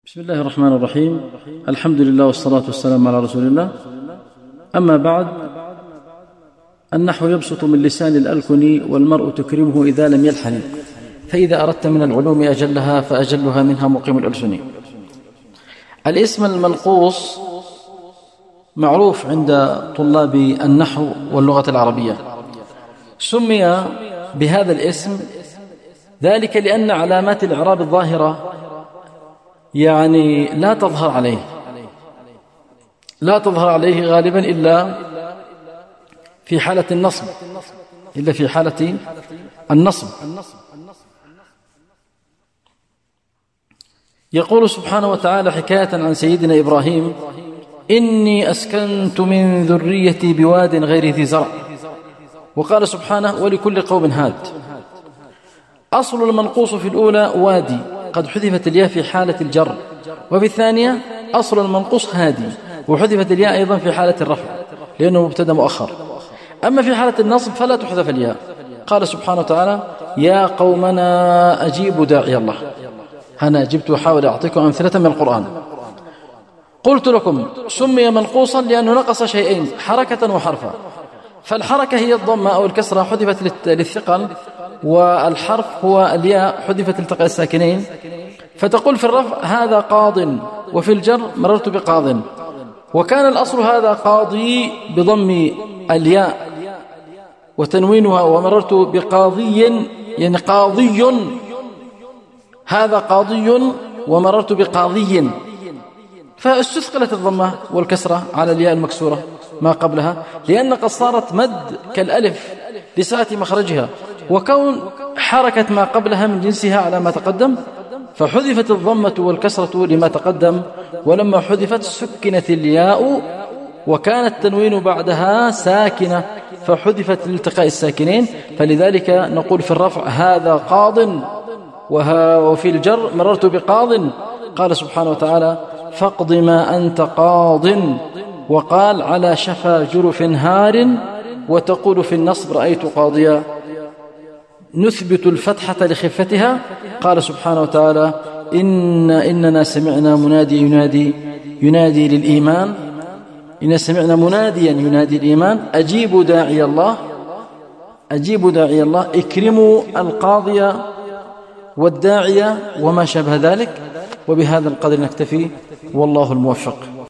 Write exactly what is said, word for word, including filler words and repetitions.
بسم الله الرحمن الرحيم. الحمد لله والصلاة والسلام على رسول الله. أما بعد، النحو يبسط من لسان الألكن، والمرء تكرمه إذا لم يلحن، فإذا أردت من العلوم أجلها فأجلها منها مقيم الألسن. الاسم المنقوص معروف عند طلاب النحو واللغة العربية، سمي بهذا الاسم ذلك لأن علامات الإعراب الظاهرة يعني لا تظهر عليه لا تظهر عليه غالبا إلا في حالة النصب إلا في حالة النصب. يقول سبحانه وتعالى حكاية عن سيدنا إبراهيم: إني أسكنت من ذريتي بواد غير ذي زرع. وقال سبحانه: ولكل قوم هاد. أصل المنقوص في الأولى وادي، قد حذفت الياء في حالة الجر، وفي الثانية أصل المنقوص هادي، وحذفت الياء أيضا في حالة الرفع لأنه مبتدا مؤخر. أما في حالة النصب فلا تحذف الياء. قال سبحانه وتعالى: يا قومنا أجيبوا داعي الله. أنا جبت وحاول أعطيكم أمثلة من القرآن. قلت لكم سمي منقوصا لأنه نقص شيئين، حركة وحرفا. فالحركة هي الضمة أو الكسرة حذفت للثقل، والحرف هو الياء حذفت لالتقاء الساكنين. فتقول في الرفع: هذا قاض، وفي الجر: مررت بقاض. وكان الأصل هذا قاضي بضم الياء وتنوينها، ومررت بقاضي يعني قاضي، هذا قاضي ومررت بقاضي. فاستثقلت الضمة والكسرة على الياء المكسورة ما قبلها، لأن قد صارت مد كالألف لسعة مخرجها، وكون حركة ما قبلها من جنسها على ما تقدم، فحذفت الضمة والكسرة لما تقدم. ولما حذفت سكنت الياء، وكان التنوين بعدها ساكنة فحذفت لالتقاء الساكنين. فلذلك نقول في الرفع: هذا قاض، وفي الجر: مررت بقاض. قال سبحانه وتعالى: فاقض ما أنت قاض. وقال: على شفا جرف هار. وتقول في النصب: رأيت قاضيا. نثبت الفتحة لخفتها. قال سبحانه وتعالى: إن إننا سمعنا منادي ينادي ينادي للإيمان إن سمعنا مناديا ينادي الإيمان أجيبوا داعي الله أجيبوا داعي الله اكرموا القاضية والداعية وما شابه ذلك. وبهذا القدر نكتفي، والله الموفق.